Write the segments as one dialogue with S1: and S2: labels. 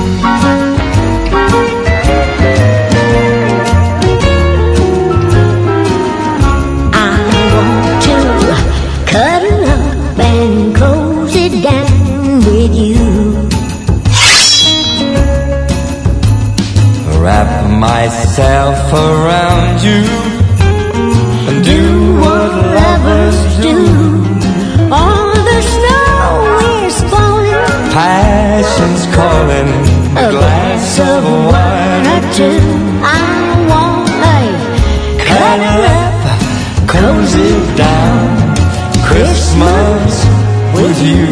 S1: Wrap myself around you and do what lovers do.
S2: All the snow is falling,
S1: Passion's calling, a glass of wine or two.
S2: I want a
S1: Cuddle up, cozy down, Christmas with you.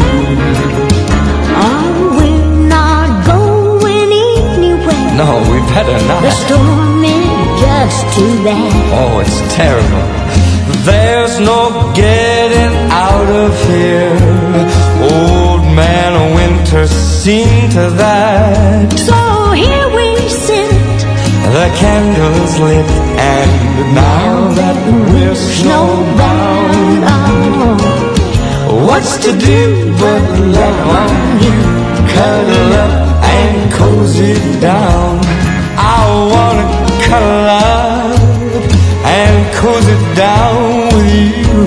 S2: Oh, we're not going anywhere.
S1: No, we better not.
S2: The storm is just too bad.
S1: Oh, it's terrible. There's no getting out of here. Old man Winter seen to that.
S2: So here we sit,
S1: The candles lit, and now that we're snowbound, what's to do but love on you? Cuddle up and cozy down. I wanna cuddle up and cozy down with you.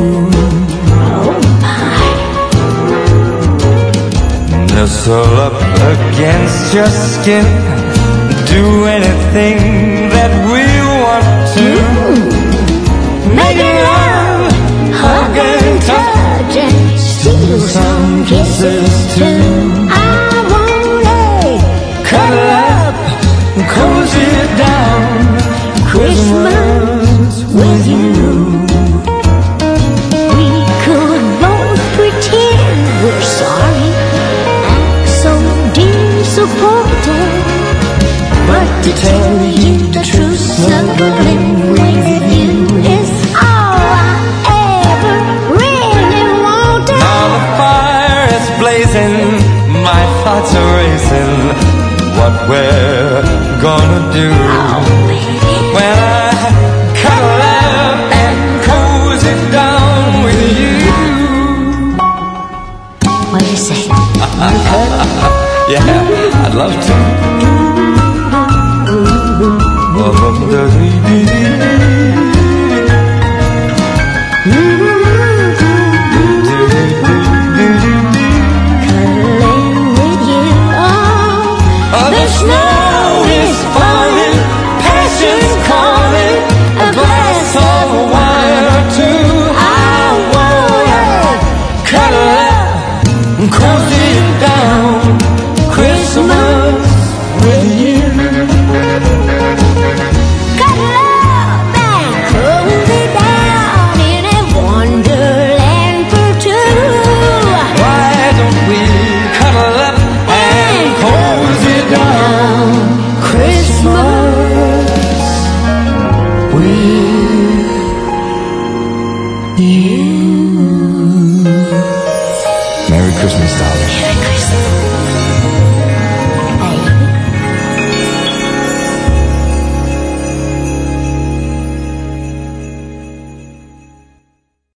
S1: Nestle up against your skin, do anything that we want to.
S2: make love, hug and touch, and steal some kisses too. I want a
S1: Cuddle up, cozy down, Christmas with you.
S2: We could both pretend we're sorry, act so disappointed, but to tell you the truth, snuggling with you is all I ever really wanted.
S1: Now the fire is blazing, my thoughts are racing. What we're gonna do when I cuddle up and cozy down with you.
S2: What do you say?
S1: Yeah, I'd love to.
S2: Cuddling with you, oh,
S1: The snow is falling, passion's calling, a glass of wine or two.
S2: I wanna
S1: Cuddle up, cozy down, Christmas with you.
S2: cuddle up and cozy down in a wonderland for two.
S1: Why don't we cuddle up and cozy down, Christmas with